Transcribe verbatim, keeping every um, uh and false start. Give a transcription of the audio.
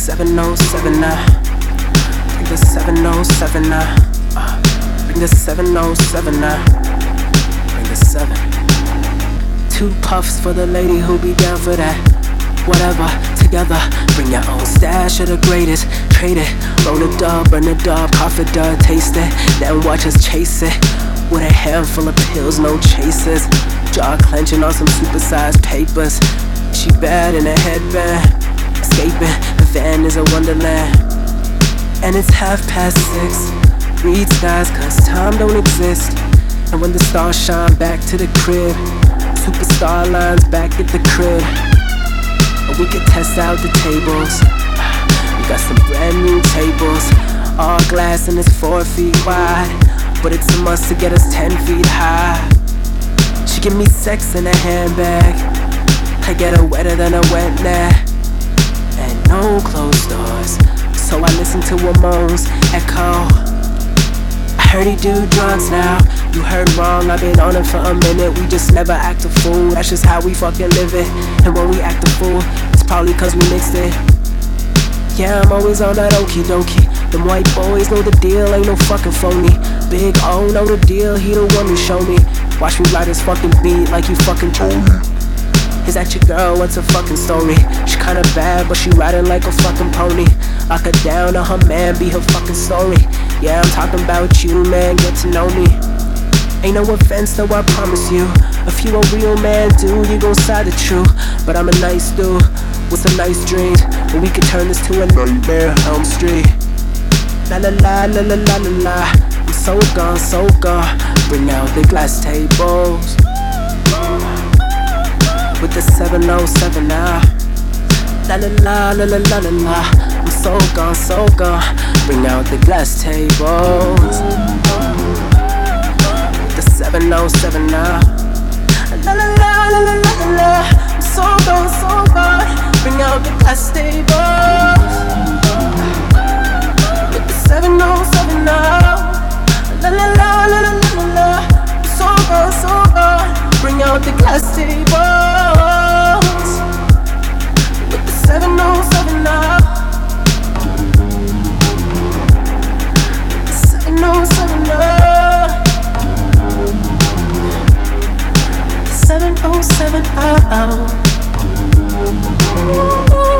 seven oh seven now. Bring the seven oh seven now. Uh, bring the seven oh seven now. Bring the seven. Two puffs for the lady who be down for that. Whatever, together, bring your own stash of the greatest. Trade it, roll a dub, burn a dub, cough a dub, taste it. Then watch us chase it. With a handful of pills, no chasers. Jaw clenching on some supersized papers. She bad in a headband. Escaping, the van is a wonderland. And it's half past six. Read skies cause time don't exist. And when the stars shine back to the crib, superstar lines back at the crib. And we can test out the tables. We got some brand new tables. All glass and it's four feet wide. But it's a must to get us ten feet high. She give me sex in a handbag. I get her wetter than a wet nap. And no closed doors, so I listen to her moans echo. I heard he do drugs now. You heard wrong, I've been on it for a minute. We just never act a fool, that's just how we fucking live it. And when we act a fool, it's probably cause we mixed it. Yeah, I'm always on that okie dokie. Them white boys know the deal, ain't no fucking phony. Big O know the deal, he the one who show me. Watch me ride this fucking beat like you fucking told me. Is that your girl? What's her fucking story? She kinda bad, but she riding like a fucking pony. Lock her down or her man be her fucking story. Yeah, I'm talking about you, man, get to know me. Ain't no offense though, I promise you. If you a real man, dude, you gon' side the truth. But I'm a nice dude with some nice dreams, and we could turn this to a nightmare, Elm Street. La la la la la la la la. I'm so gone, so gone. Bring out the glass tables with the seven oh seven now. La la la la la la la la. I'm so gone, so gone. Bring out the glass tables with the seven oh seven now. La la la la la la la. I'm so gone, so gone. Bring out the glass tables with the seven oh seven now. La la la la la la la. I'm so gone, so gone. Bring out the glass tables with the seven oh seven now. seven oh seven now. seven oh seven now.